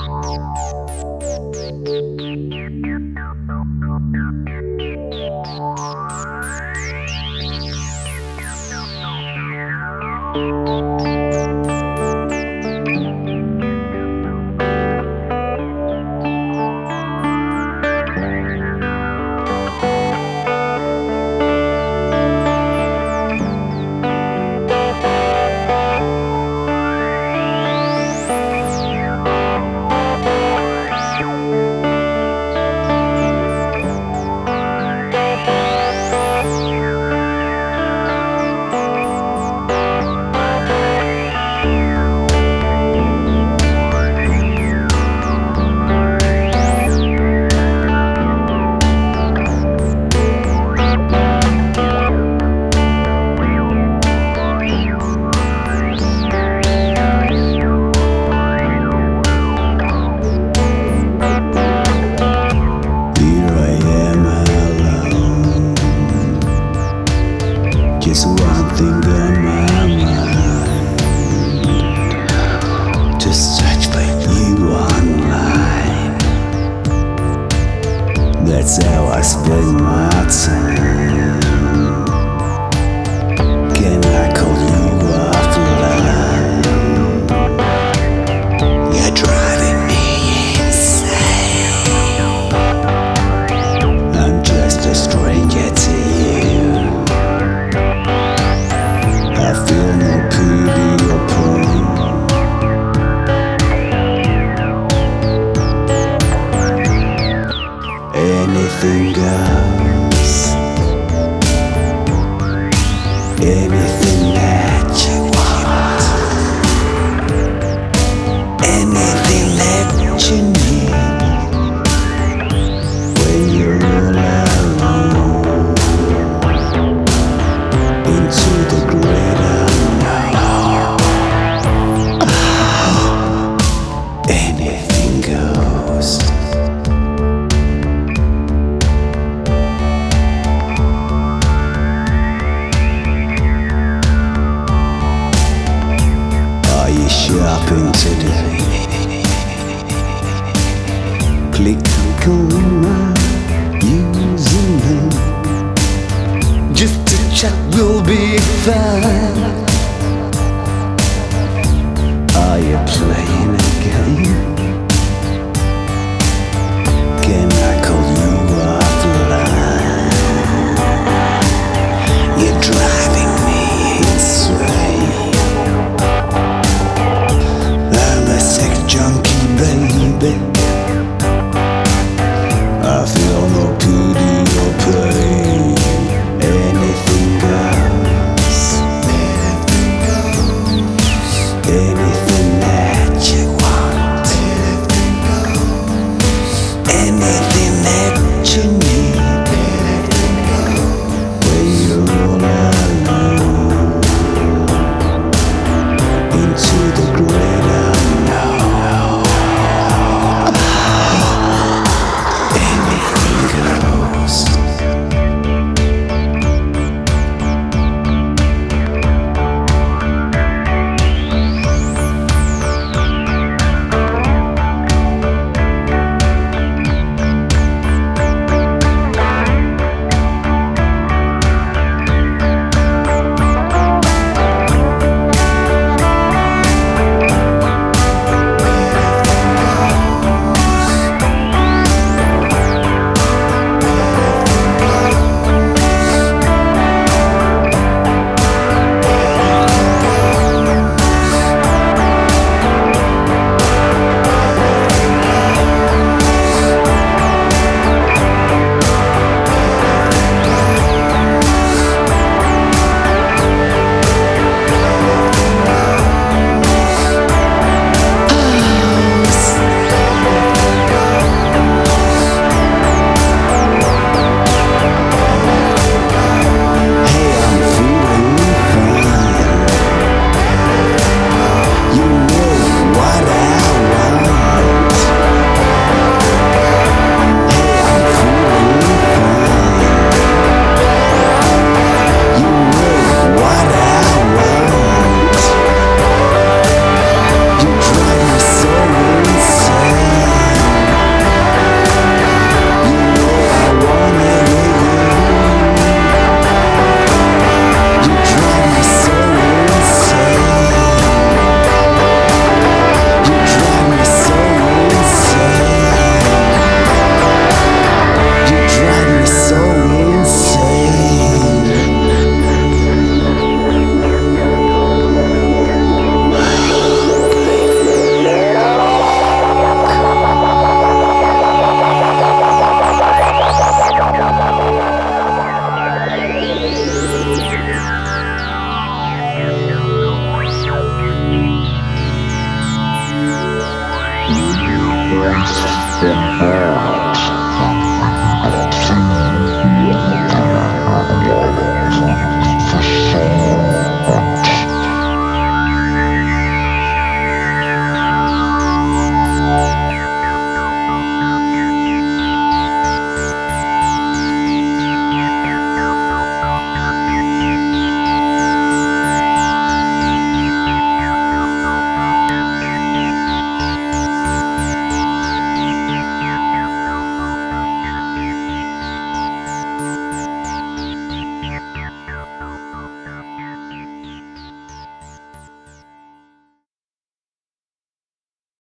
Just one thing on my mind, to search for you online. That's how I spend my time. Can I call you offline? You're driving me insane. I'm just a stranger to you. I feel no pity or pain. Anything goes. Anything that you want. Anything that you need. When you're all alone. Into the great unknown. Anything goes. Are you shopping today? Click on my username. Just to chat will be fine. Are you playing a game? Can I call you offline? You're driving me insane. I'm a sex junkie, baby. I feel no pity or pain. Anything goes. Anything goes. Anything that you want. Anything goes. Anything that you need. Anything goes. When you're all alone. Into the great unknown. Yeah.